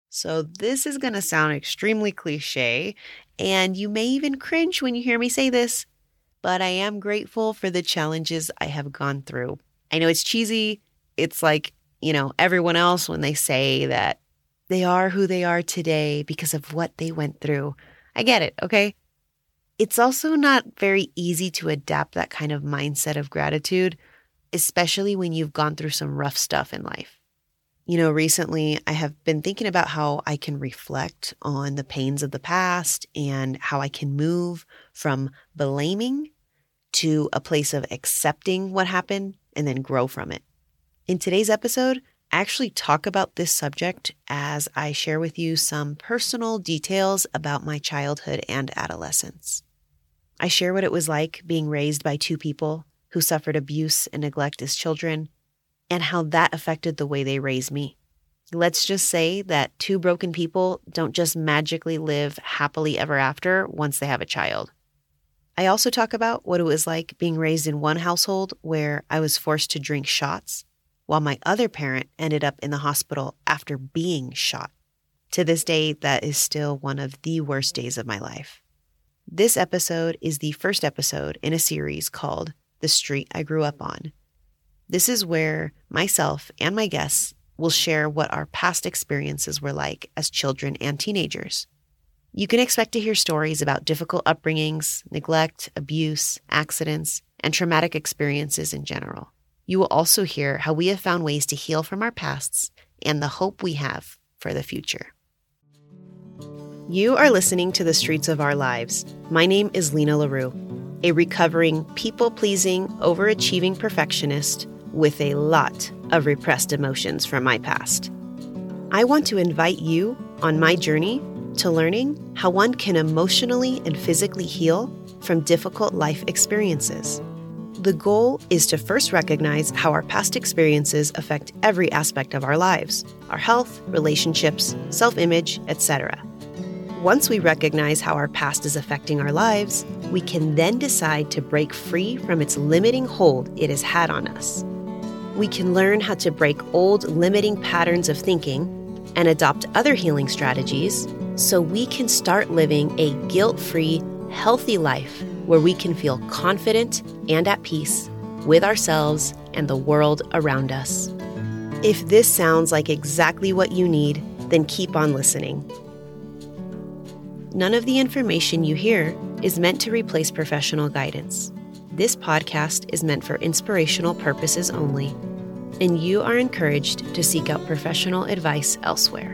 So this is going to sound extremely cliche, and you may even cringe when you hear me say this, but I am grateful for the challenges I have gone through. I know it's cheesy. It's like, everyone else when they say that they are who they are today because of what they went through. I get it, okay? It's also not very easy to adapt that kind of mindset of gratitude, especially when you've gone through some rough stuff in life. Recently I have been thinking about how I can reflect on the pains of the past and how I can move from blaming to a place of accepting what happened and then grow from it. In today's episode, I actually talk about this subject as I share with you some personal details about my childhood and adolescence. I share what it was like being raised by two people who suffered abuse and neglect as children, and how that affected the way they raised me. Let's just say that two broken people don't just magically live happily ever after once they have a child. I also talk about what it was like being raised in one household where I was forced to drink shots, while my other parent ended up in the hospital after being shot. To this day, that is still one of the worst days of my life. This episode is the first episode in a series called The Street I Grew Up On. This is where myself and my guests will share what our past experiences were like as children and teenagers. You can expect to hear stories about difficult upbringings, neglect, abuse, accidents, and traumatic experiences in general. You will also hear how we have found ways to heal from our pasts and the hope we have for the future. You are listening to The Streets of Our Lives. My name is Lena LaRue, a recovering, people-pleasing, overachieving perfectionist with a lot of repressed emotions from my past. I want to invite you on my journey to learning how one can emotionally and physically heal from difficult life experiences. The goal is to first recognize how our past experiences affect every aspect of our lives, our health, relationships, self-image, etc. Once we recognize how our past is affecting our lives, we can then decide to break free from its limiting hold it has had on us. We can learn how to break old limiting patterns of thinking and adopt other healing strategies so we can start living a guilt-free, healthy life where we can feel confident and at peace with ourselves and the world around us. If this sounds like exactly what you need, then keep on listening. None of the information you hear is meant to replace professional guidance. This podcast is meant for inspirational purposes only, and you are encouraged to seek out professional advice elsewhere.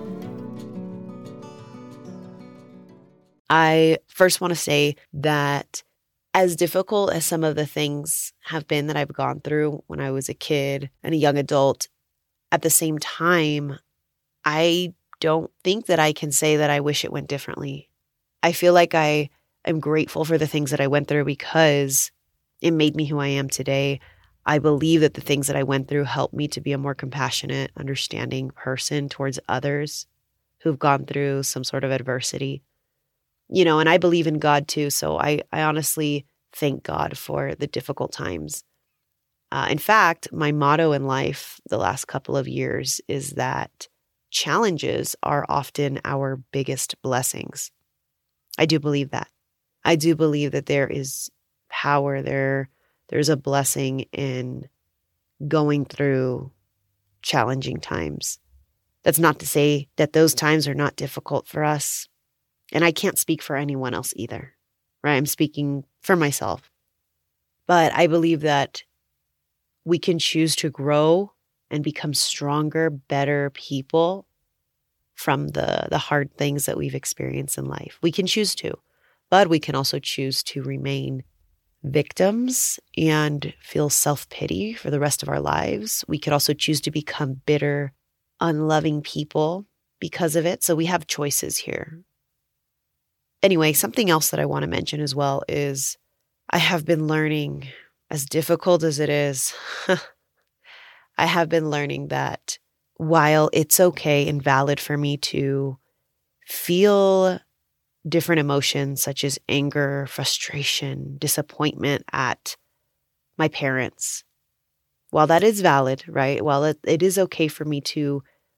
I first want to say that as difficult as some of the things have been that I've gone through when I was a kid and a young adult, at the same time, I don't think that I can say that I wish it went differently. I feel like I am grateful for the things that I went through because it made me who I am today. I believe that the things that I went through helped me to be a more compassionate, understanding person towards others who've gone through some sort of adversity. And I believe in God too, so I honestly thank God for the difficult times. In fact, my motto in life the last couple of years is that challenges are often our biggest blessings. I do believe that. I do believe that there is power there. There's a blessing in going through challenging times. That's not to say that those times are not difficult for us. And I can't speak for anyone else either, right? I'm speaking for myself. But I believe that we can choose to grow and become stronger, better people from the hard things that we've experienced in life. We can choose to, but we can also choose to remain victims and feel self-pity for the rest of our lives. We could also choose to become bitter, unloving people because of it. So we have choices here. Anyway, something else that I want to mention as well is I have been learning, as difficult as it is, I have been learning that while it's okay and valid for me to feel different emotions such as anger, frustration, disappointment at my parents, while that is valid, right? While it is okay for me to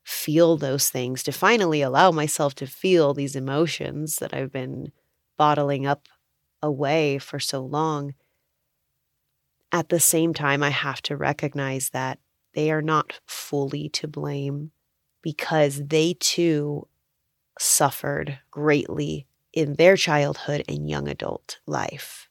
feel those things, to finally allow myself to feel these emotions that I've been bottling up away for so long. At the same time, I have to recognize that they are not fully to blame because they too suffered greatly in their childhood and young adult life.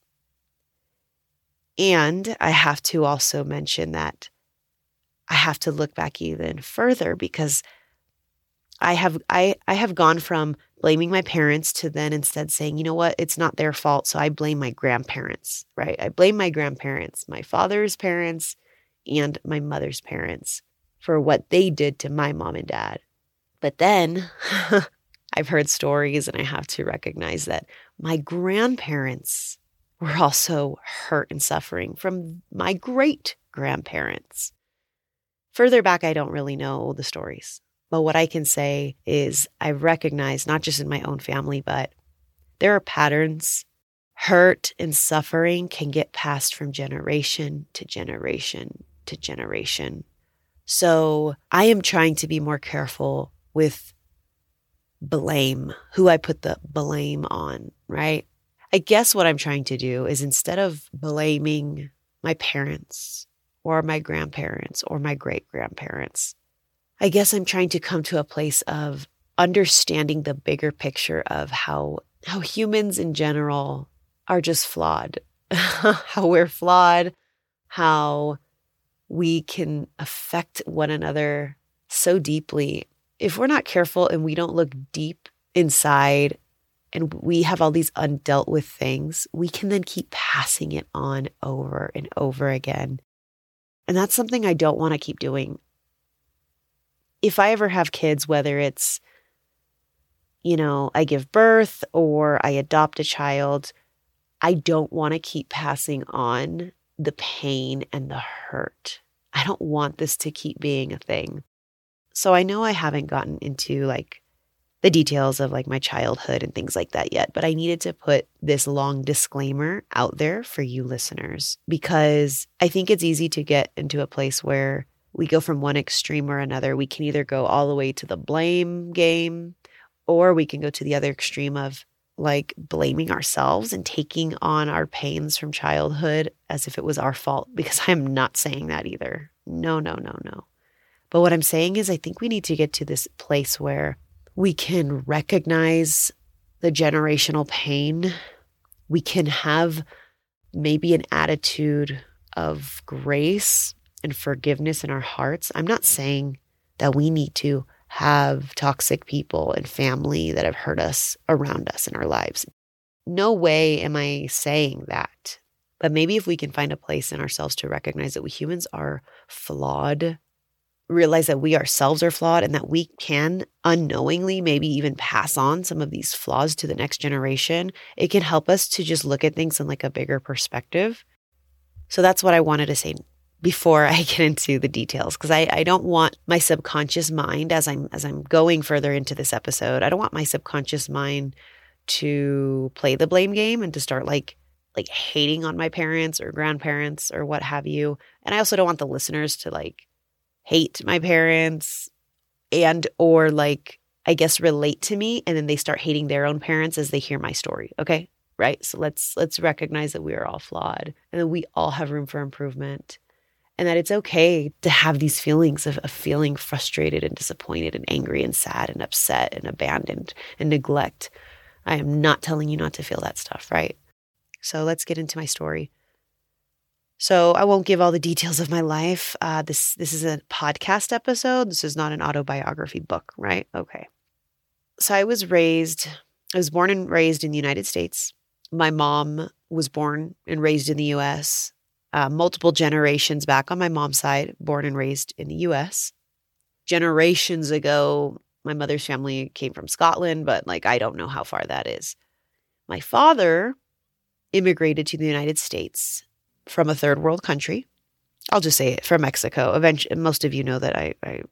And I have to also mention that I have to look back even further because I have gone from blaming my parents to then instead saying, you know what, it's not their fault. So I blame my grandparents, right? I blame my grandparents, my father's parents and my mother's parents for what they did to my mom and dad. But then I've heard stories and I have to recognize that my grandparents were also hurt and suffering from my great grandparents. Further back, I don't really know the stories. But what I can say is I recognize, not just in my own family, but there are patterns. Hurt and suffering can get passed from generation to generation to generation. So I am trying to be more careful with blame, who I put the blame on, right? I guess what I'm trying to do is instead of blaming my parents or my grandparents or my great-grandparents, I guess I'm trying to come to a place of understanding the bigger picture of how humans in general are just flawed, how we're flawed, how we can affect one another so deeply. If we're not careful and we don't look deep inside and we have all these undealt with things, we can then keep passing it on over and over again. And that's something I don't want to keep doing. If I ever have kids, whether it's, I give birth or I adopt a child, I don't want to keep passing on the pain and the hurt. I don't want this to keep being a thing. So I know I haven't gotten into the details of my childhood and things like that yet, but I needed to put this long disclaimer out there for you listeners because I think it's easy to get into a place where we go from one extreme or another. We can either go all the way to the blame game, or we can go to the other extreme of blaming ourselves and taking on our pains from childhood as if it was our fault, because I'm not saying that either. No. But what I'm saying is I think we need to get to this place where we can recognize the generational pain. We can have maybe an attitude of grace and forgiveness in our hearts. I'm not saying that we need to have toxic people and family that have hurt us around us in our lives. No way am I saying that. But maybe if we can find a place in ourselves to recognize that we humans are flawed, realize that we ourselves are flawed and that we can unknowingly maybe even pass on some of these flaws to the next generation, it can help us to just look at things in a bigger perspective. So that's what I wanted to say before I get into the details, because I don't want my subconscious mind, as I'm going further into this episode, I don't want my subconscious mind to play the blame game and to start hating on my parents or grandparents or what have you. And I also don't want the listeners to hate my parents and or I guess relate to me, and then they start hating their own parents as they hear my story. Okay? Right? So let's recognize that we are all flawed and that we all have room for improvement. And that it's okay to have these feelings of feeling frustrated and disappointed and angry and sad and upset and abandoned and neglect. I am not telling you not to feel that stuff, right? So let's get into my story. So I won't give all the details of my life. This is a podcast episode. This is not an autobiography book, right? Okay. So I was born and raised in the United States. My mom was born and raised in the U.S., multiple generations back on my mom's side, born and raised in the U.S. Generations ago, my mother's family came from Scotland, but I don't know how far that is. My father immigrated to the United States from a third world country. I'll just say it, from Mexico. Eventually, most of you know that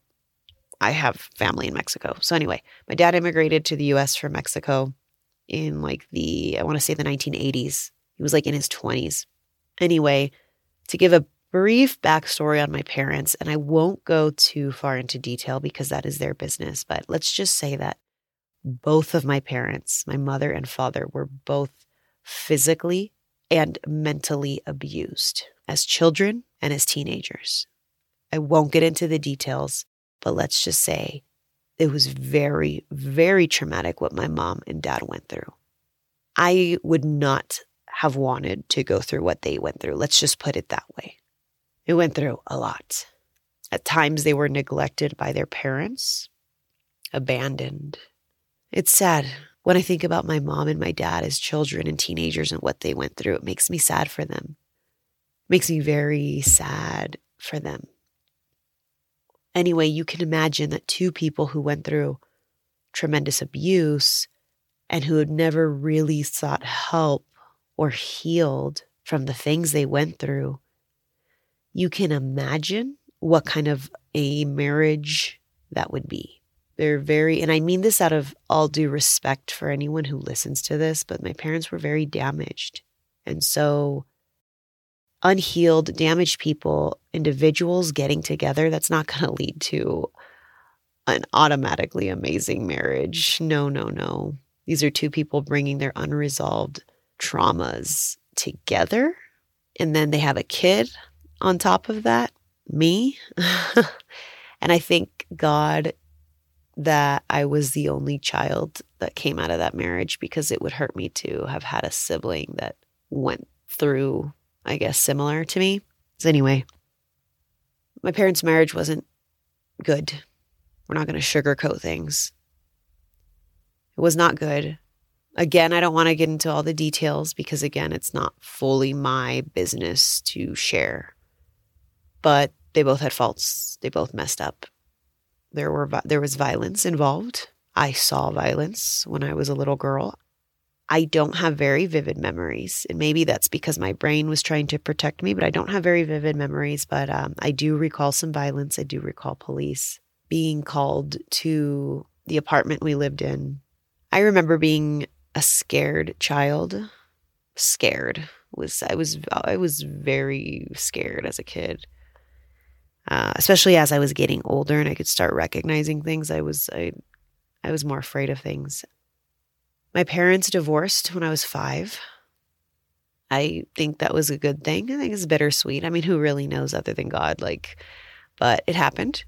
I have family in Mexico. So anyway, my dad immigrated to the U.S. from Mexico in I want to say the 1980s. He was in his 20s. Anyway, to give Brief backstory on my parents, and I won't go too far into detail because that is their business, but let's just say that both of my parents, my mother and father, were both physically and mentally abused as children and as teenagers. I won't get into the details, but let's just say it was very, very traumatic what my mom and dad went through. I would not have wanted to go through what they went through. Let's just put it that way. They went through a lot. At times they were neglected by their parents, abandoned. It's sad. When I think about my mom and my dad as children and teenagers and what they went through, it makes me sad for them. It makes me very sad for them. Anyway, you can imagine that two people who went through tremendous abuse and who had never really sought help or healed from the things they went through, you can imagine what kind of a marriage that would be. And I mean this out of all due respect for anyone who listens to this, but my parents were very damaged. And so unhealed, damaged people, individuals getting together, that's not going to lead to an automatically amazing marriage. No, no, no. These are two people bringing their unresolved traumas together. And then they have a kid on top of that, me. And I thank God that I was the only child that came out of that marriage, because it would hurt me to have had a sibling that went through, I guess, similar to me. So anyway, my parents' marriage wasn't good. We're not going to sugarcoat things. It was not good. Again, I don't want to get into all the details because, again, it's not fully my business to share. But they both had faults. They both messed up. There was violence involved. I saw violence when I was a little girl. I don't have very vivid memories. And maybe that's because my brain was trying to protect me, but I don't have very vivid memories. But I do recall some violence. I do recall police being called to the apartment we lived in. I remember being a scared child. Scared. I was very scared as a kid. Especially as I was getting older and I could start recognizing things, I was more afraid of things. My parents divorced when I was 5. I think that was a good thing. I think it's bittersweet. I mean, who really knows other than God? But it happened.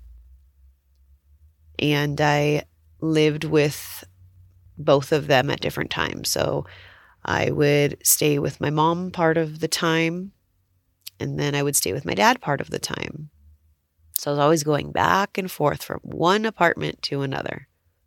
And I lived with both of them at different times. So I would stay with my mom part of the time, and then I would stay with my dad part of the time. So I was always going back and forth from one apartment to another.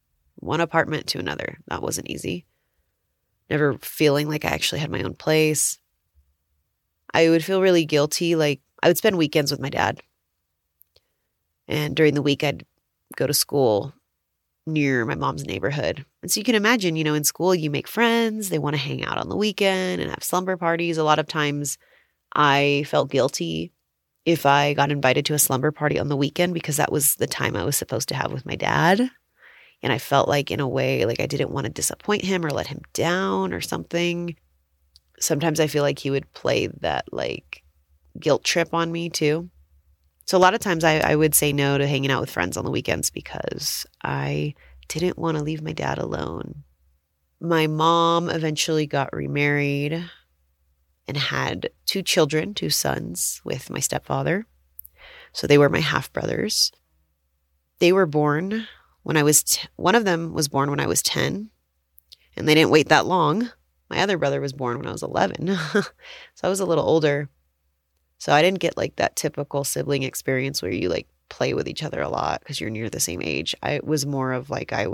That wasn't easy. Never feeling like I actually had my own place. I would feel really guilty. I would spend weekends with my dad. And during the week, I'd go to school near my mom's neighborhood. And so you can imagine, in school, you make friends. They want to hang out on the weekend and have slumber parties. A lot of times I felt guilty if I got invited to a slumber party on the weekend because that was the time I was supposed to have with my dad. And I felt like, in a way, I didn't want to disappoint him or let him down or something. Sometimes I feel like he would play that guilt trip on me too. So a lot of times I would say no to hanging out with friends on the weekends because I didn't want to leave my dad alone. My mom eventually got remarried and had 2 children, 2 sons with my stepfather. So they were my half-brothers. They were born when I was, one of them was born when I was 10, and they didn't wait that long. My other brother was born when I was 11. So I was a little older. So I didn't get that typical sibling experience where you play with each other a lot because you're near the same age. I was more of I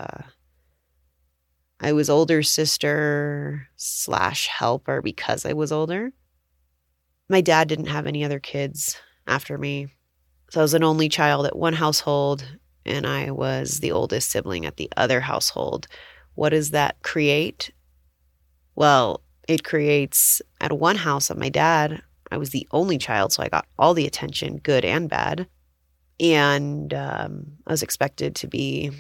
was older sister / helper because I was older. My dad didn't have any other kids after me. So I was an only child at one household, and I was the oldest sibling at the other household. What does that create? Well, it creates, at one house of my dad, I was the only child, so I got all the attention, good and bad. And I was expected to be,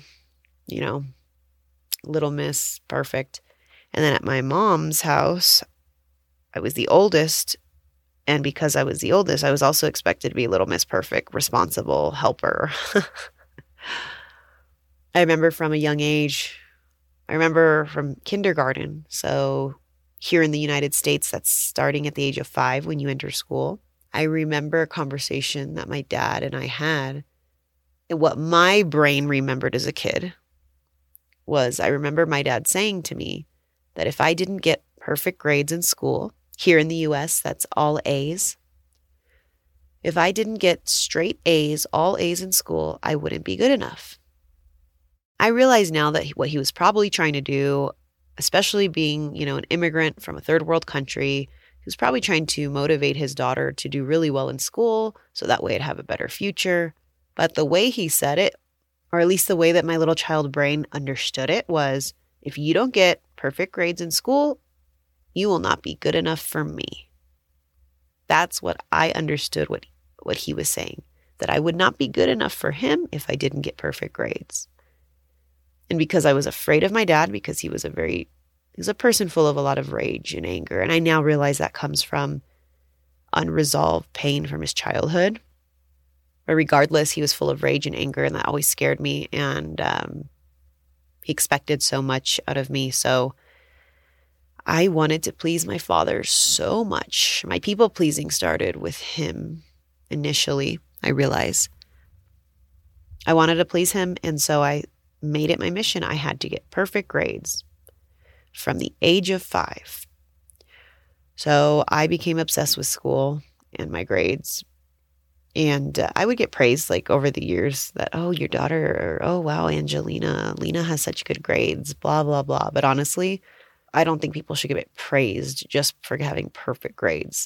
little miss, perfect. And then at my mom's house, I was the oldest, And because I was the oldest, I was also expected to be Little Miss Perfect, responsible helper. I remember from a young age, I remember from kindergarten. So here in the United States, that's starting at the age of 5 when you enter school. I remember a conversation that my dad and I had. And what my brain remembered as a kid was I remember my dad saying to me that if I didn't get perfect grades in school, here in the US, that's all A's. If I didn't get straight A's, all A's in school, I wouldn't be good enough. I realize now that what he was probably trying to do, especially being, an immigrant from a third world country, he was probably trying to motivate his daughter to do really well in school so that way it'd have a better future. But the way he said it, or at least the way that my little child brain understood it, was if you don't get perfect grades in school, you will not be good enough for me. That's what I understood what he was saying, that I would not be good enough for him if I didn't get perfect grades. And because I was afraid of my dad, because he was a person full of a lot of rage and anger. And I now realize that comes from unresolved pain from his childhood. But regardless, he was full of rage and anger, and that always scared me. And he expected so much out of me. So I wanted to please my father so much. My people pleasing started with him initially, I realized. I wanted to please him, and so I made it my mission. I had to get perfect grades from the age of 5. So I became obsessed with school and my grades. And I would get praised over the years that, oh, your daughter, or oh, wow, Lena has such good grades, blah, blah, blah. But honestly, I don't think people should get praised just for having perfect grades.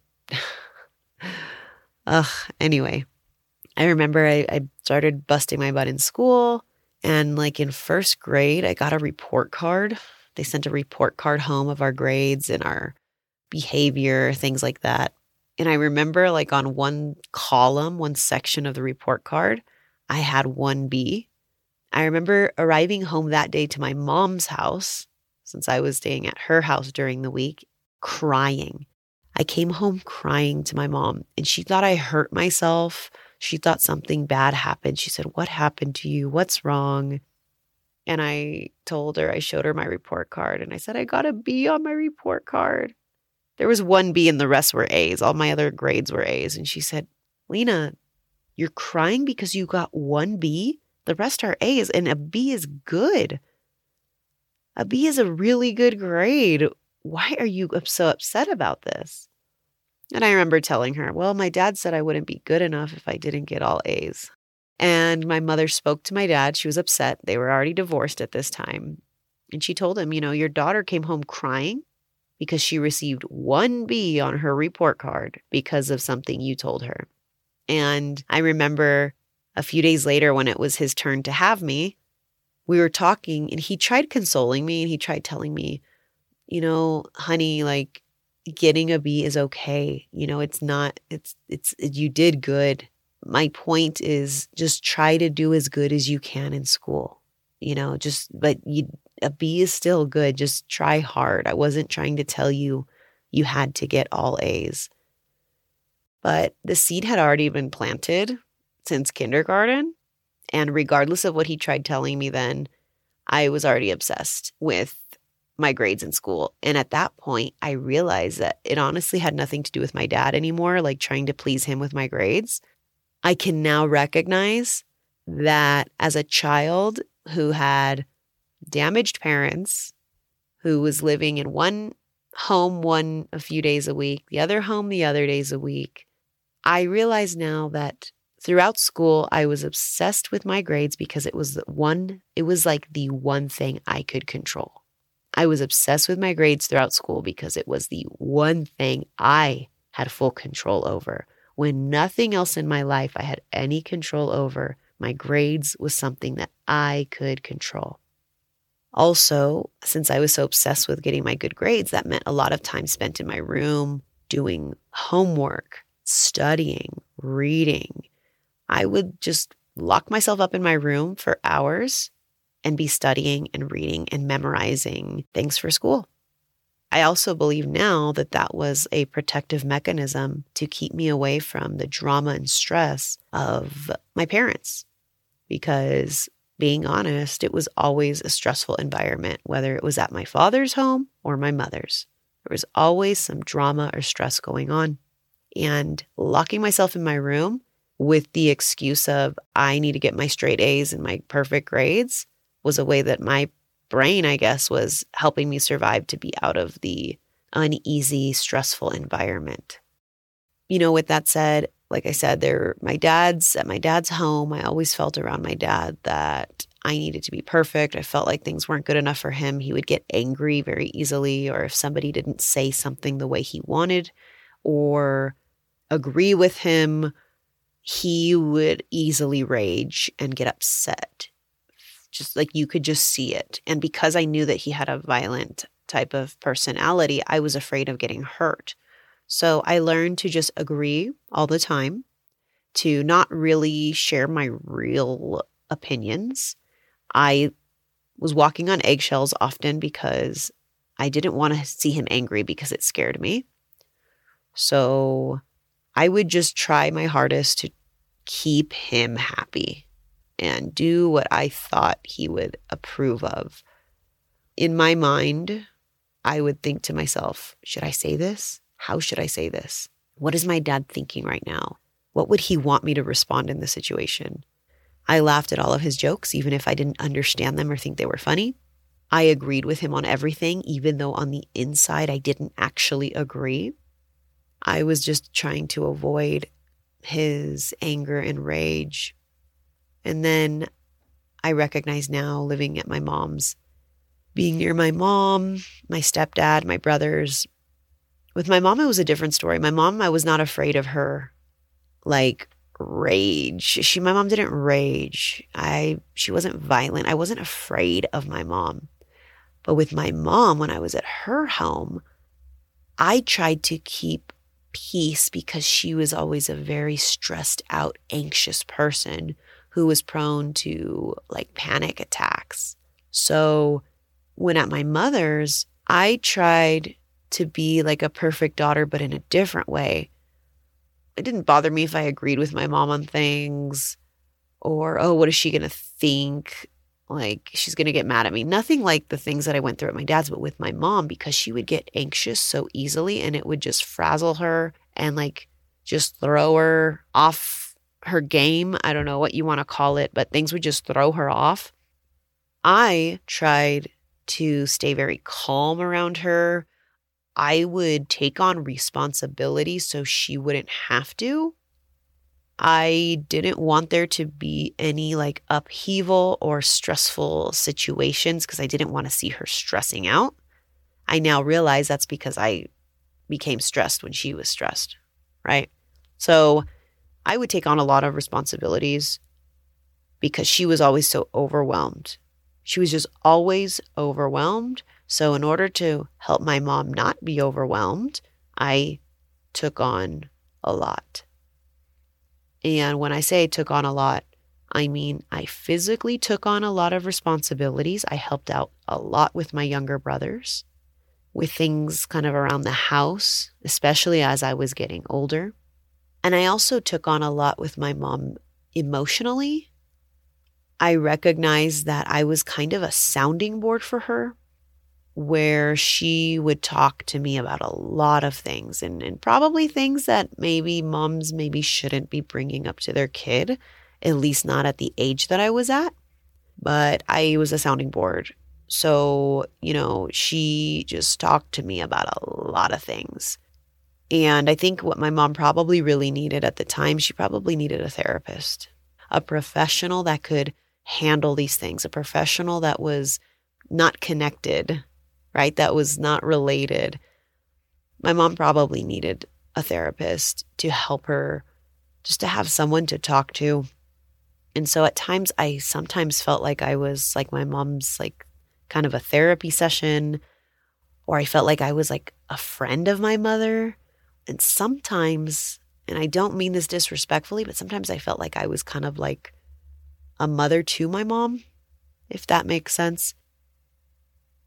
Anyway, I remember I started busting my butt in school. And in first grade, I got a report card. They sent a report card home of our grades and our behavior, things like that. And I remember on one column, one section of the report card, I had 1B. I remember arriving home that day to my mom's house, since I was staying at her house during the week, crying. I came home crying to my mom, and she thought I hurt myself. She thought something bad happened. She said, "What happened to you? What's wrong?" And I showed her my report card, and I said, "I got a B on my report card." There was 1B and the rest were A's. All my other grades were A's. And she said, "Lena, you're crying because you got 1B? The rest are A's, and a B is good. A B is a really good grade. Why are you so upset about this?" And I remember telling her, well, my dad said I wouldn't be good enough if I didn't get all A's. And my mother spoke to my dad. She was upset. They were already divorced at this time. And she told him, your daughter came home crying because she received 1B on her report card because of something you told her. And I remember a few days later when it was his turn to have me, we were talking and he tried consoling me and he tried telling me, honey, getting a B is okay. You did good. My point is just try to do as good as you can in school, but a B is still good. Just try hard. I wasn't trying to tell you you had to get all A's. But the seed had already been planted since kindergarten. And regardless of what he tried telling me then, I was already obsessed with my grades in school. And at that point, I realized that it honestly had nothing to do with my dad anymore, trying to please him with my grades. I can now recognize that as a child who had damaged parents, who was living in one home a few days a week, the other home the other days a week, I realize now that throughout school, I was obsessed with my grades because it was the one thing I could control. I was obsessed with my grades throughout school because it was the one thing I had full control over. When nothing else in my life I had any control over, my grades was something that I could control. Also, since I was so obsessed with getting my good grades, that meant a lot of time spent in my room doing homework, studying, reading. I would just lock myself up in my room for hours and be studying and reading and memorizing things for school. I also believe now that that was a protective mechanism to keep me away from the drama and stress of my parents. Because being honest, it was always a stressful environment, whether it was at my father's home or my mother's. There was always some drama or stress going on. And locking myself in my room with the excuse of I need to get my straight A's and my perfect grades was a way that my brain, I guess, was helping me survive to be out of the uneasy, stressful environment. With that said, like I said, at my dad's home, I always felt around my dad that I needed to be perfect. I felt like things weren't good enough for him. He would get angry very easily, or if somebody didn't say something the way he wanted or agree with him, he would easily rage and get upset. Just like you could just see it. And because I knew that he had a violent type of personality, I was afraid of getting hurt. So I learned to just agree all the time, to not really share my real opinions. I was walking on eggshells often because I didn't want to see him angry because it scared me. So I would just try my hardest to keep him happy and do what I thought he would approve of. In my mind, I would think to myself, should I say this? How should I say this? What is my dad thinking right now? What would he want me to respond in this situation? I laughed at all of his jokes, even if I didn't understand them or think they were funny. I agreed with him on everything, even though on the inside I didn't actually agree. I was just trying to avoid his anger and rage. And then I recognize now, living at my mom's, being near my mom, my stepdad, my brothers. With my mom, it was a different story. My mom, I was not afraid of her, like rage. My mom didn't rage. She wasn't violent. I wasn't afraid of my mom. But with my mom, when I was at her home, I tried to keep peace because she was always a very stressed out, anxious person who was prone to like panic attacks. So when at my mother's, I tried to be like a perfect daughter, but in a different way. It didn't bother me if I agreed with my mom on things or, oh, what is she going to think? Like she's going to get mad at me. Nothing like the things that I went through at my dad's, but with my mom, because she would get anxious so easily and it would just frazzle her and like just throw her off her game. I don't know what you want to call it, but things would just throw her off. I tried to stay very calm around her. I would take on responsibility so she wouldn't have to. I didn't want there to be any like upheaval or stressful situations because I didn't want to see her stressing out. I now realize that's because I became stressed when she was stressed, right? So I would take on a lot of responsibilities because she was always so overwhelmed. She was just always overwhelmed. So in order to help my mom not be overwhelmed, I took on a lot. And when I say took on a lot, I mean I physically took on a lot of responsibilities. I helped out a lot with my younger brothers, with things kind of around the house, especially as I was getting older. And I also took on a lot with my mom emotionally. I recognized that I was kind of a sounding board for her, where she would talk to me about a lot of things and probably things that maybe moms maybe shouldn't be bringing up to their kid, at least not at the age that I was at. But I was a sounding board. So, she just talked to me about a lot of things. And I think what my mom probably really needed at the time, she probably needed a therapist, a professional that could handle these things, a professional that was not connected, right? That was not related. My mom probably needed a therapist to help her, just to have someone to talk to. And so at times I sometimes felt like I was like my mom's like kind of a therapy session, or I felt like I was like a friend of my mother. And sometimes, and I don't mean this disrespectfully, but sometimes I felt like I was kind of like a mother to my mom, if that makes sense.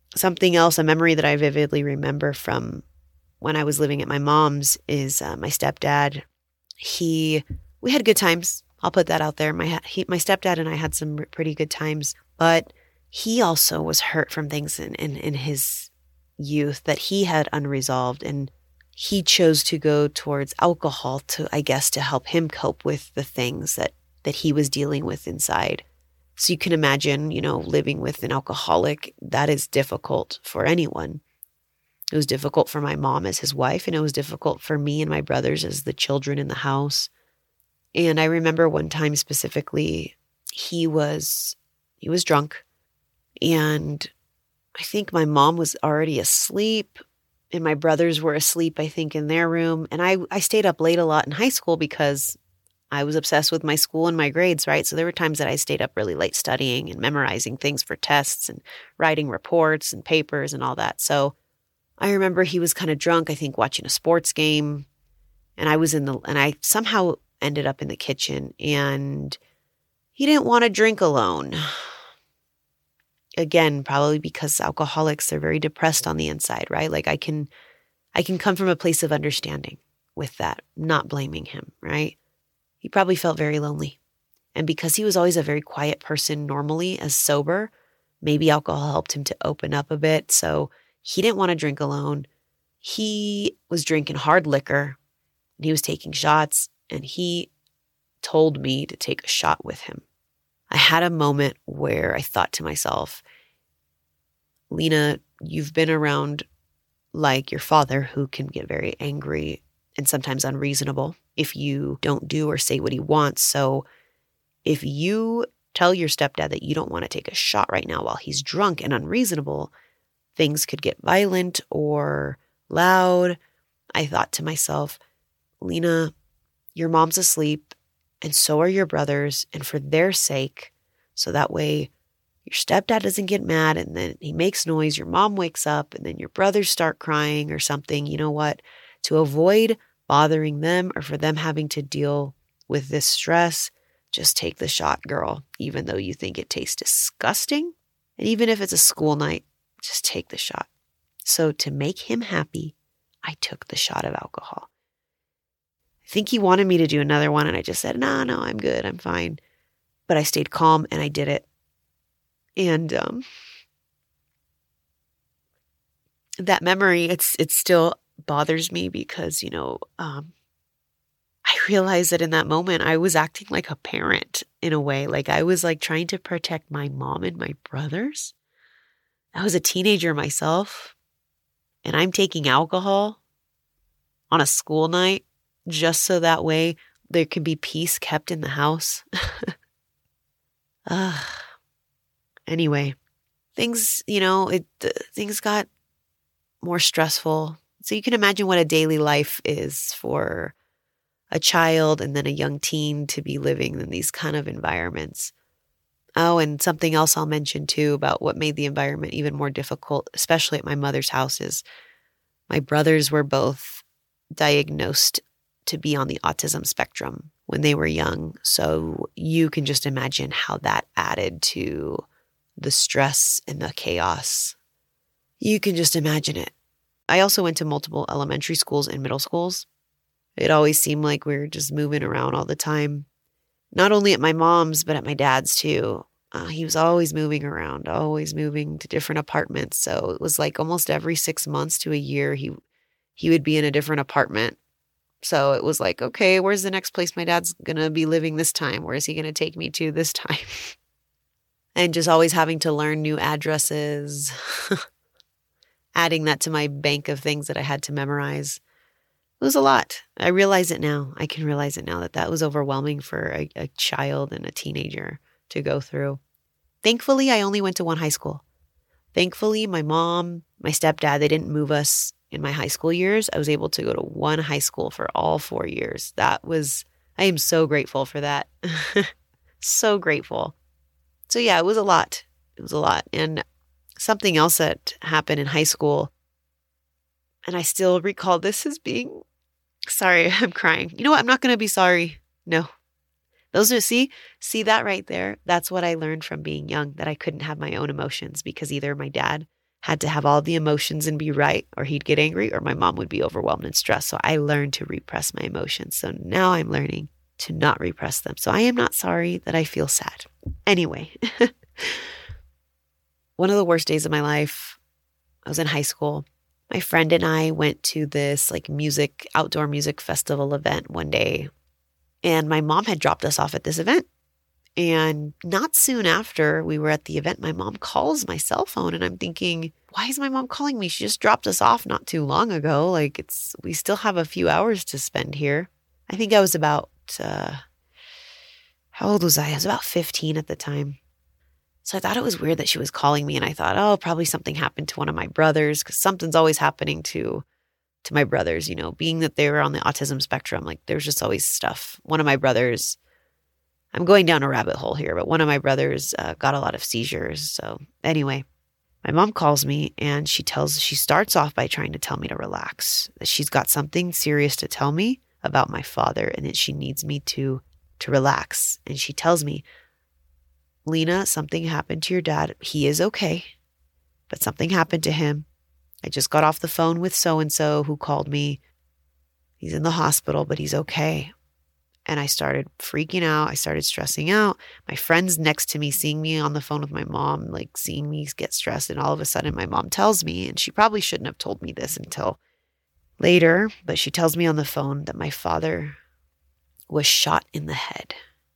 Something else, a memory that I vividly remember from when I was living at my mom's is my stepdad. We had good times. I'll put that out there. My stepdad and I had some pretty good times, but he also was hurt from things in his youth that he had unresolved, and he chose to go towards alcohol to help him cope with the things that he was dealing with inside. So you can imagine, living with an alcoholic, that is difficult for anyone. It was difficult for my mom as his wife, and it was difficult for me and my brothers as the children in the house. And I remember one time specifically, he was drunk, and I think my mom was already asleep, and my brothers were asleep, I think, in their room. And I stayed up late a lot in high school because I was obsessed with my school and my grades, right? So there were times that I stayed up really late studying and memorizing things for tests and writing reports and papers and all that. So I remember he was kind of drunk, I think, watching a sports game. And I somehow ended up in the kitchen, and he didn't want to drink alone. Again, probably because alcoholics, they're very depressed on the inside, right? Like I can come from a place of understanding with that, not blaming him, right? He probably felt very lonely. And because he was always a very quiet person normally as sober, maybe alcohol helped him to open up a bit. So he didn't want to drink alone. He was drinking hard liquor, and he was taking shots, and he told me to take a shot with him. I had a moment where I thought to myself, Lena, you've been around like your father, who can get very angry and sometimes unreasonable if you don't do or say what he wants. So if you tell your stepdad that you don't want to take a shot right now while he's drunk and unreasonable, things could get violent or loud. I thought to myself, Lena, your mom's asleep, and so are your brothers, and for their sake, so that way your stepdad doesn't get mad and then he makes noise, your mom wakes up, and then your brothers start crying or something, you know what? To avoid bothering them or for them having to deal with this stress, just take the shot, girl, even though you think it tastes disgusting. And even if it's a school night, just take the shot. So to make him happy, I took the shot of alcohol. I think he wanted me to do another one, and I just said, no, I'm good. I'm fine. But I stayed calm and I did it. And that memory, it still bothers me because, I realized that in that moment I was acting like a parent in a way. Like I was like trying to protect my mom and my brothers. I was a teenager myself, and I'm taking alcohol on a school night just so that way there can be peace kept in the house. Anyway, things got more stressful. So you can imagine what a daily life is for a child and then a young teen to be living in these kind of environments. Oh, and something else I'll mention too about what made the environment even more difficult, especially at my mother's house, is my brothers were both diagnosed to be on the autism spectrum when they were young. So you can just imagine how that added to the stress and the chaos. You can just imagine it. I also went to multiple elementary schools and middle schools. It always seemed like we were just moving around all the time. Not only at my mom's, but at my dad's too. He was always moving around, always moving to different apartments. So it was like almost every 6 months to a year, he would be in a different apartment. So it was like, okay, where's the next place my dad's going to be living this time? Where is he going to take me to this time? And just always having to learn new addresses, adding that to my bank of things that I had to memorize. It was a lot. I realize it now. I can realize it now that was overwhelming for a child and a teenager to go through. Thankfully, I only went to one high school. Thankfully, my mom, my stepdad, they didn't move us in my high school years. I was able to go to one high school for all 4 years. I am so grateful for that. So grateful. So yeah, it was a lot. It was a lot. And something else that happened in high school, and I still recall this as being, sorry, I'm crying. You know what? I'm not going to be sorry. No. See that right there? That's what I learned from being young, that I couldn't have my own emotions because either my dad had to have all the emotions and be right, or he'd get angry, or my mom would be overwhelmed and stressed. So I learned to repress my emotions. So now I'm learning to not repress them. So I am not sorry that I feel sad. Anyway, one of the worst days of my life, I was in high school. My friend and I went to this outdoor music festival event one day, and my mom had dropped us off at this event. And not soon after we were at the event, my mom calls my cell phone, and I'm thinking, why is my mom calling me? She just dropped us off not too long ago. We still have a few hours to spend here. I think I was about, how old was I? I was about 15 at the time. So I thought it was weird that she was calling me, and I thought, oh, probably something happened to one of my brothers, because something's always happening to my brothers, being that they were on the autism spectrum. There's just always stuff. One of my brothers, I'm going down a rabbit hole here, but one of my brothers got a lot of seizures. So anyway, my mom calls me, and she starts off by trying to tell me to relax, that she's got something serious to tell me about my father, and that she needs me to relax. And she tells me, Lena, something happened to your dad. He is okay, but something happened to him. I just got off the phone with so-and-so who called me. He's in the hospital, but he's okay. And I started freaking out. I started stressing out. My friend's next to me, seeing me on the phone with my mom, seeing me get stressed. And all of a sudden, my mom tells me, and she probably shouldn't have told me this until later, but she tells me on the phone that my father was shot in the head.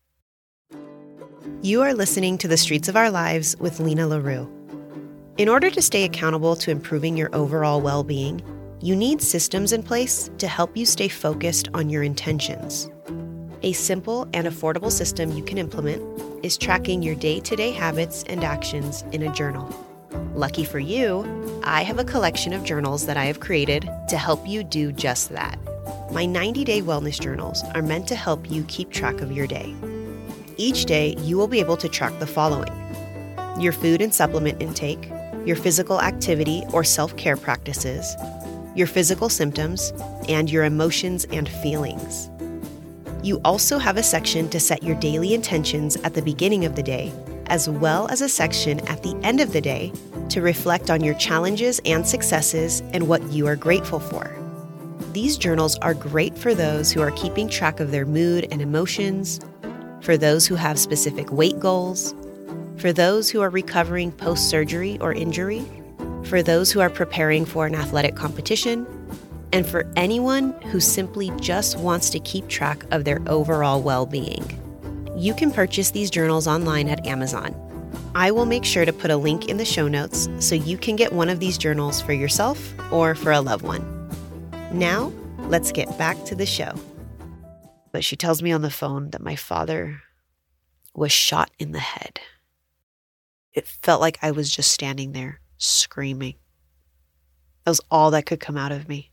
You are listening to The Streets of Our Lives with Lena LaRue. In order to stay accountable to improving your overall well-being, you need systems in place to help you stay focused on your intentions. A simple and affordable system you can implement is tracking your day-to-day habits and actions in a journal. Lucky for you, I have a collection of journals that I have created to help you do just that. My 90-day wellness journals are meant to help you keep track of your day. Each day, you will be able to track the following: your food and supplement intake, your physical activity or self-care practices, your physical symptoms, and your emotions and feelings. You also have a section to set your daily intentions at the beginning of the day, as well as a section at the end of the day to reflect on your challenges and successes and what you are grateful for. These journals are great for those who are keeping track of their mood and emotions, for those who have specific weight goals, for those who are recovering post-surgery or injury, for those who are preparing for an athletic competition, and for anyone who simply just wants to keep track of their overall well-being. You can purchase these journals online at Amazon. I will make sure to put a link in the show notes so you can get one of these journals for yourself or for a loved one. Now, let's get back to the show. But she tells me on the phone that my father was shot in the head. It felt like I was just standing there screaming. That was all that could come out of me.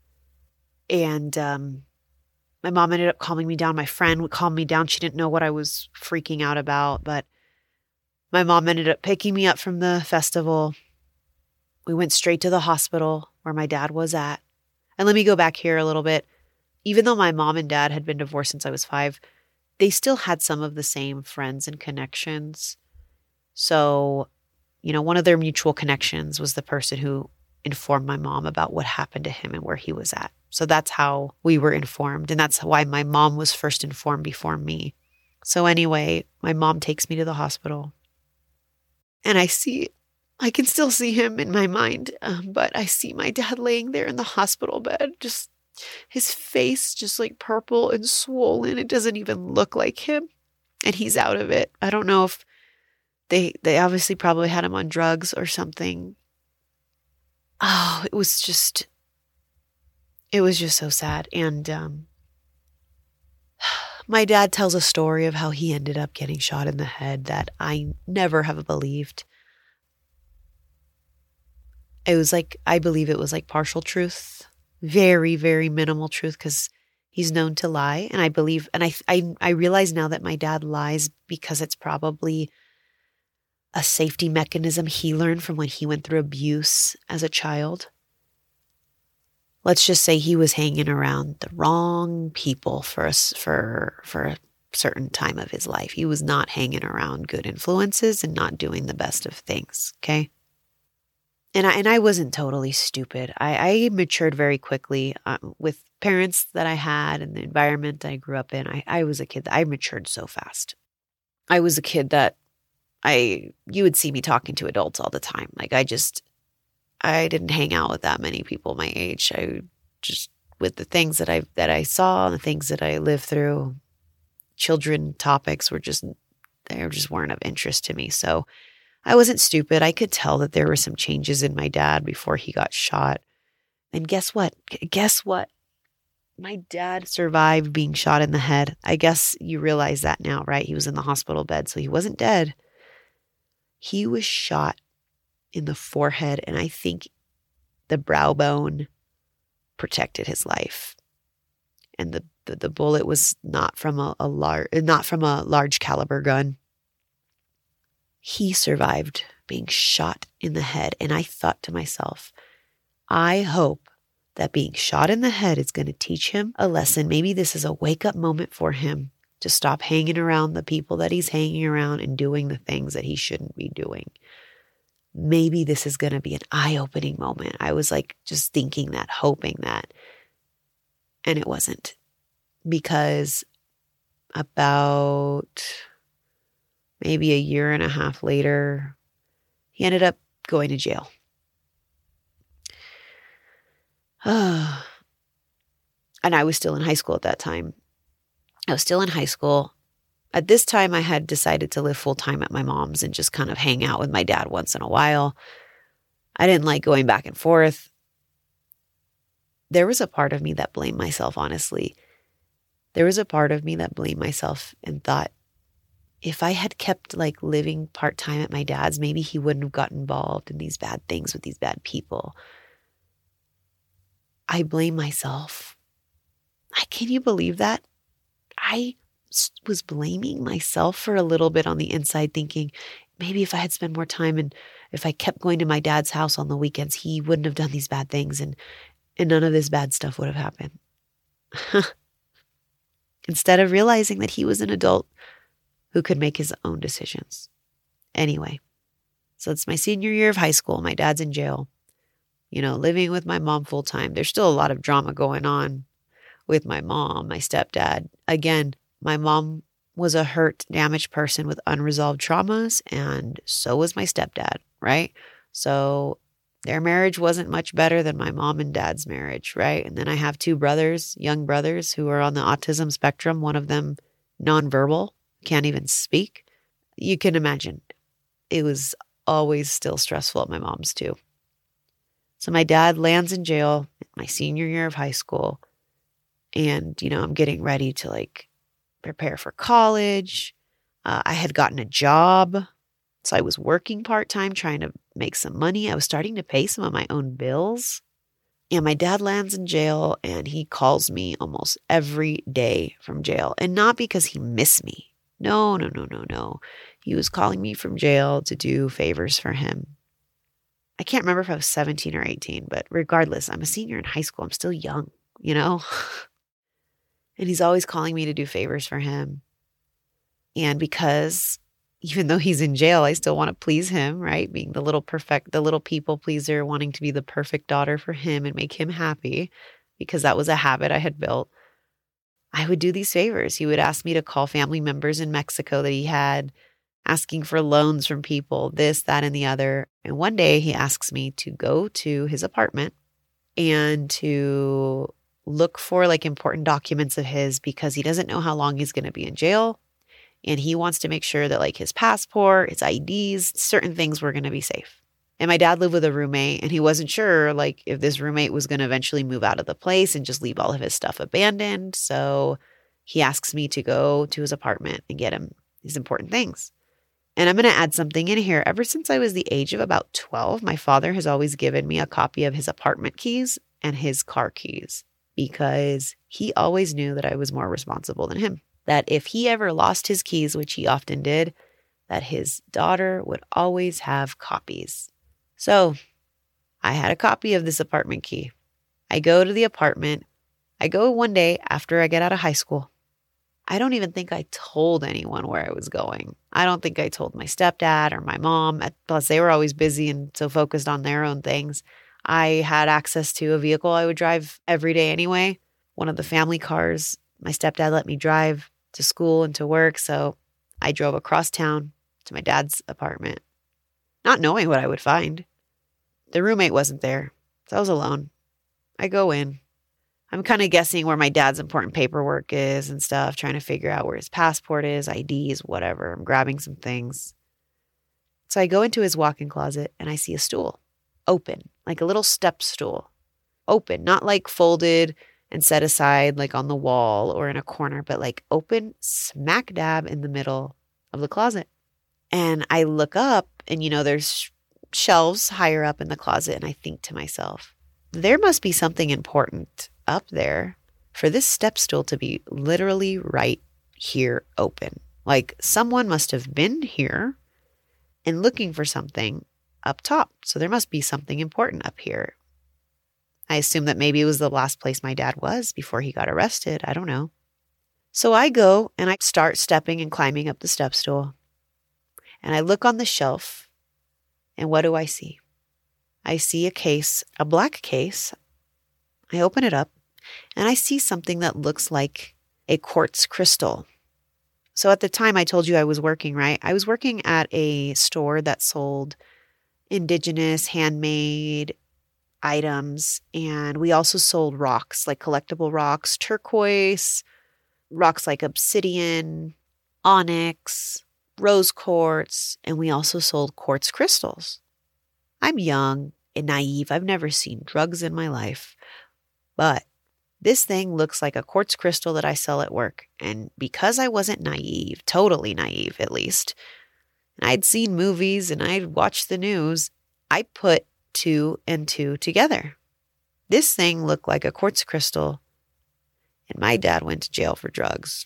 And my mom ended up calming me down. My friend would calm me down. She didn't know what I was freaking out about, but my mom ended up picking me up from the festival. We went straight to the hospital where my dad was at. And let me go back here a little bit. Even though my mom and dad had been divorced since I was 5, they still had some of the same friends and connections. So, one of their mutual connections was the person who informed my mom about what happened to him and where he was at. So that's how we were informed. And that's why my mom was first informed before me. So anyway, my mom takes me to the hospital. And I can still see him in my mind, but I see my dad laying there in the hospital bed, just his face just purple and swollen. It doesn't even look like him. And he's out of it. I don't know if they obviously probably had him on drugs or something. Oh, it was just so sad. And my dad tells a story of how he ended up getting shot in the head that I never have believed. It was I believe it was partial truth, very, very minimal truth, because he's known to lie. And I believe, and I realize now that my dad lies because it's probably a safety mechanism he learned from when he went through abuse as a child. Let's just say he was hanging around the wrong people for a certain time of his life. He was not hanging around good influences and not doing the best of things, okay? And I wasn't totally stupid. I matured very quickly with parents that I had and the environment I grew up in. I was a kid that I matured so fast. I was a kid that you would see me talking to adults all the time. Like I didn't hang out with that many people my age. I just, with the things that I saw and the things that I lived through, children topics they just weren't of interest to me. So I wasn't stupid. I could tell that there were some changes in my dad before he got shot. And guess what? Guess what? My dad survived being shot in the head. I guess you realize that now, right? He was in the hospital bed, so he wasn't dead. He was shot in the forehead, and I think the brow bone protected his life. And the bullet was not from a large caliber gun. He survived being shot in the head, and I thought to myself, I hope that being shot in the head is going to teach him a lesson. Maybe this is a wake-up moment for him to stop hanging around the people that he's hanging around and doing the things that he shouldn't be doing. Maybe this is going to be an eye-opening moment. I was like just thinking that, hoping that. And it wasn't, because about maybe a year and a half later, he ended up going to jail. And I was still in high school at that time. I was still in high school. At this time, I had decided to live full-time at my mom's and just kind of hang out with my dad once in a while. I didn't like going back and forth. There was a part of me that blamed myself, honestly. There was a part of me that blamed myself and thought, if I had kept like living part-time at my dad's, maybe he wouldn't have gotten involved in these bad things with these bad people. I blame myself. Can you believe that? I was blaming myself for a little bit on the inside, thinking maybe if I had spent more time and if I kept going to my dad's house on the weekends, he wouldn't have done these bad things and none of this bad stuff would have happened. Instead of realizing that he was an adult who could make his own decisions. Anyway, so it's my senior year of high school. My dad's in jail, living with my mom full time. There's still a lot of drama going on with my mom, my stepdad. Again, my mom was a hurt, damaged person with unresolved traumas, and so was my stepdad, right? So their marriage wasn't much better than my mom and dad's marriage, right? And then I have two brothers, young brothers, who are on the autism spectrum. One of them nonverbal, can't even speak. You can imagine. It was always still stressful at my mom's too. So my dad lands in jail my senior year of high school. And, I'm getting ready to prepare for college. I had gotten a job. So I was working part-time, trying to make some money. I was starting to pay some of my own bills. And my dad lands in jail and he calls me almost every day from jail. And not because he missed me. No. He was calling me from jail to do favors for him. I can't remember if I was 17 or 18, but regardless, I'm a senior in high school. I'm still young, And he's always calling me to do favors for him. And because even though he's in jail, I still want to please him, right? Being the little people pleaser, wanting to be the perfect daughter for him and make him happy, because that was a habit I had built. I would do these favors. He would ask me to call family members in Mexico that he had, asking for loans from people, this, that, and the other. And one day he asks me to go to his apartment and to look for important documents of his, because he doesn't know how long he's going to be in jail. And he wants to make sure that his passport, his IDs, certain things were going to be safe. And my dad lived with a roommate, and he wasn't sure if this roommate was going to eventually move out of the place and just leave all of his stuff abandoned. So he asks me to go to his apartment and get him his important things. And I'm going to add something in here. Ever since I was the age of about 12, my father has always given me a copy of his apartment keys and his car keys, because he always knew that I was more responsible than him. That if he ever lost his keys, which he often did, that his daughter would always have copies. So I had a copy of this apartment key. I go to the apartment. I go one day after I get out of high school. I don't even think I told anyone where I was going. I don't think I told my stepdad or my mom. Plus, they were always busy and so focused on their own things. I had access to a vehicle I would drive every day anyway, one of the family cars. My stepdad let me drive to school and to work, so I drove across town to my dad's apartment, not knowing what I would find. The roommate wasn't there, so I was alone. I go in. I'm kind of guessing where my dad's important paperwork is and stuff, trying to figure out where his passport is, IDs, whatever. I'm grabbing some things. So I go into his walk-in closet and I see a stool, open, like a little step stool. Open, not like folded and set aside like on the wall or in a corner, but like open smack dab in the middle of the closet. And I look up and, there's shelves higher up in the closet. And I think to myself, there must be something important up there for this step stool to be literally right here open. Like someone must have been here and looking for something up top. So there must be something important up here. I assume that maybe it was the last place my dad was before he got arrested. I don't know. So I go and I start stepping and climbing up the step stool. And I look on the shelf and what do I see? I see a case, a black case. I open it up and I see something that looks like a quartz crystal. So at the time I told you I was working, right? I was working at a store that sold indigenous, handmade items. And we also sold rocks, like collectible rocks, turquoise, rocks like obsidian, onyx, rose quartz, and we also sold quartz crystals. I'm young and naive. I've never seen drugs in my life, but this thing looks like a quartz crystal that I sell at work. And because I wasn't naive, totally naive at least, and I'd seen movies and I'd watched the news, I put 2 and 2 together. This thing looked like a quartz crystal, and my dad went to jail for drugs.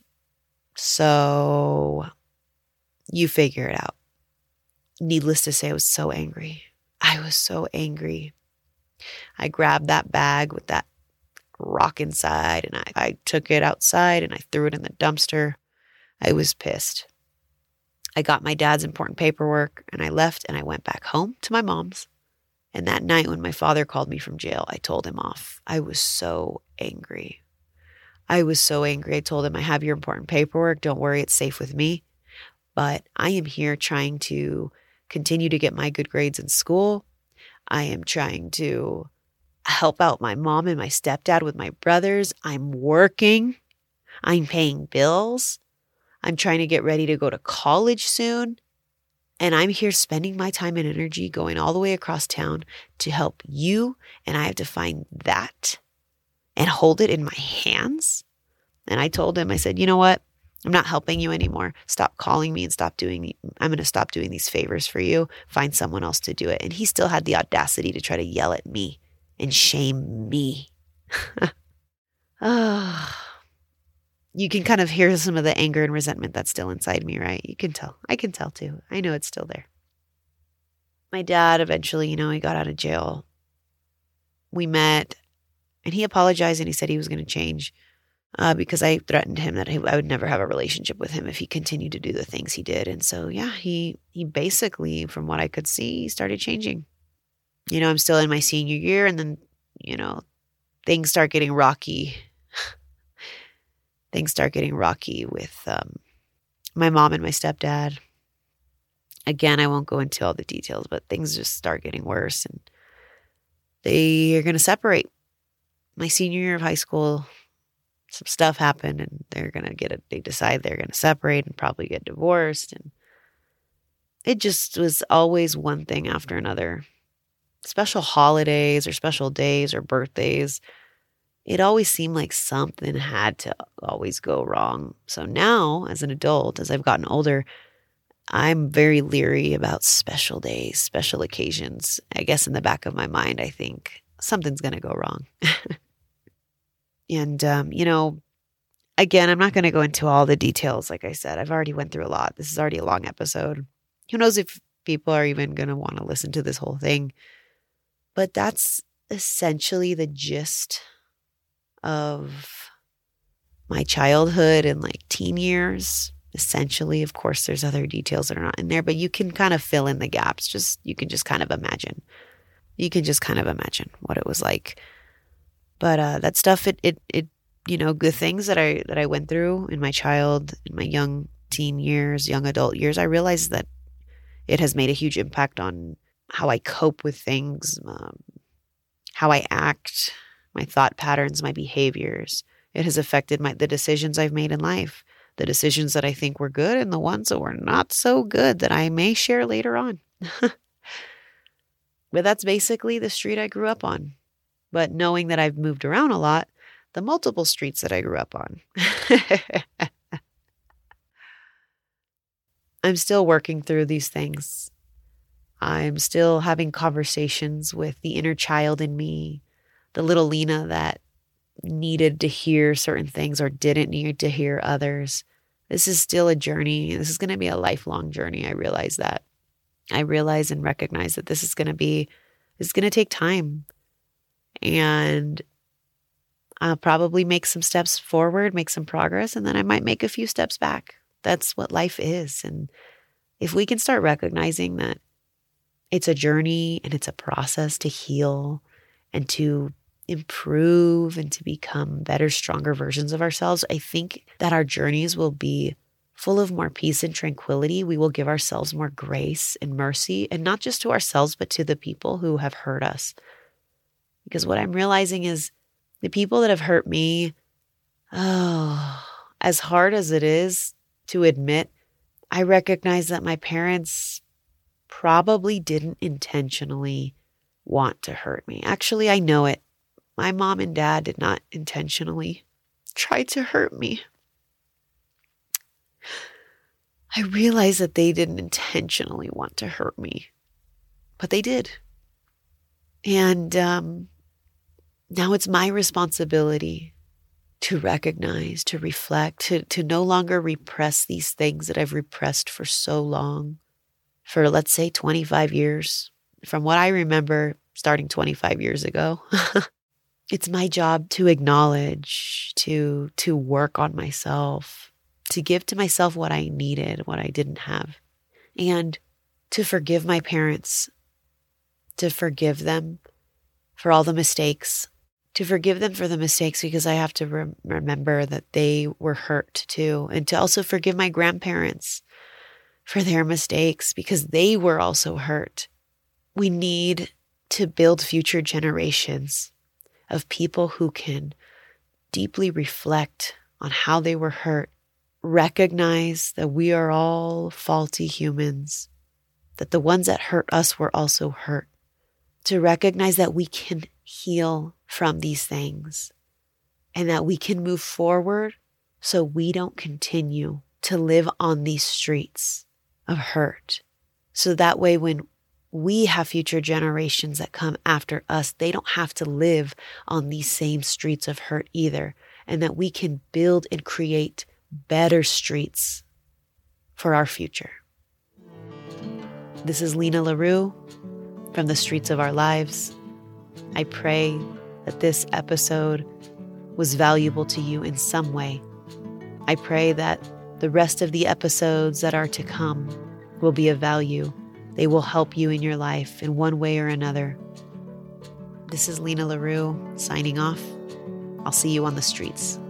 So you figure it out. Needless to say, I was so angry. I was so angry. I grabbed that bag with that rock inside and I took it outside and I threw it in the dumpster. I was pissed. I got my dad's important paperwork and I left and I went back home to my mom's. And that night when my father called me from jail, I told him off. I was so angry. I was so angry. I told him, I have your important paperwork. Don't worry, it's safe with me. But I am here trying to continue to get my good grades in school. I am trying to help out my mom and my stepdad with my brothers. I'm working. I'm paying bills. I'm trying to get ready to go to college soon. And I'm here spending my time and energy going all the way across town to help you. And I have to find that and hold it in my hands. And I told him, I said, you know what? I'm not helping you anymore. Stop calling me and I'm going to stop doing these favors for you. Find someone else to do it. And he still had the audacity to try to yell at me and shame me. Oh, you can kind of hear some of the anger and resentment that's still inside me, right? You can tell. I can tell too. I know it's still there. My dad eventually, he got out of jail. We met and he apologized and he said he was going to change. Because I threatened him that I would never have a relationship with him if he continued to do the things he did. And so, yeah, he basically, from what I could see, started changing. I'm still in my senior year and then, things start getting rocky. Things start getting rocky with my mom and my stepdad. Again, I won't go into all the details, but things just start getting worse and they are going to separate. My senior year of high school, some stuff happened and they decide they're going to separate and probably get divorced. And it just was always one thing after another. Special holidays or special days or birthdays, it always seemed like something had to always go wrong. So now as an adult, as I've gotten older, I'm very leery about special days, special occasions. I guess in the back of my mind, I think something's going to go wrong. And, again, I'm not going to go into all the details. Like I said, I've already went through a lot. This is already a long episode. Who knows if people are even going to want to listen to this whole thing. But that's essentially the gist of my childhood and like teen years. essentially. Of course, there's other details that are not in there, but you can kind of fill in the gaps. You can just kind of imagine. You can just kind of imagine what it was like. But that stuff, the things that I went through in my young teen years, young adult years, I realized that it has made a huge impact on how I cope with things, how I act, my thought patterns, my behaviors. It has affected the decisions I've made in life, the decisions that I think were good and the ones that were not so good that I may share later on. But that's basically the street I grew up on. But knowing that I've moved around a lot, the multiple streets that I grew up on. I'm still working through these things. I'm still having conversations with the inner child in me, the little Lena that needed to hear certain things or didn't need to hear others. This is still a journey. This is going to be a lifelong journey. I realize that. I realize and recognize that this is going to take time. And I'll probably make some steps forward, make some progress, and then I might make a few steps back. That's what life is. And if we can start recognizing that it's a journey and it's a process to heal and to improve and to become better, stronger versions of ourselves, I think that our journeys will be full of more peace and tranquility. We will give ourselves more grace and mercy, and not just to ourselves, but to the people who have hurt us. Because what I'm realizing is the people that have hurt me, as hard as it is to admit, I recognize that my parents probably didn't intentionally want to hurt me. Actually, I know it. My mom and dad did not intentionally try to hurt me. I realize that they didn't intentionally want to hurt me, but they did. And now it's my responsibility to recognize, to reflect, to no longer repress these things that I've repressed for so long, for let's say 25 years, from what I remember starting 25 years ago. It's my job to acknowledge, to work on myself, to give to myself what I needed, what I didn't have, and to forgive my parents, to forgive them for all the mistakes, to forgive them for the mistakes because I have to remember that they were hurt too, and to also forgive my grandparents for their mistakes because they were also hurt. We need to build future generations of people who can deeply reflect on how they were hurt, recognize that we are all faulty humans, that the ones that hurt us were also hurt, to recognize that we can heal from these things and that we can move forward so we don't continue to live on these streets of hurt. So that way, when we have future generations that come after us, they don't have to live on these same streets of hurt either, and that we can build and create better streets for our future. This is Lena LaRue from The Streets of Our Lives. I pray that this episode was valuable to you in some way. I pray that the rest of the episodes that are to come will be of value. They will help you in your life in one way or another. This is Lena LaRue signing off. I'll see you on the streets.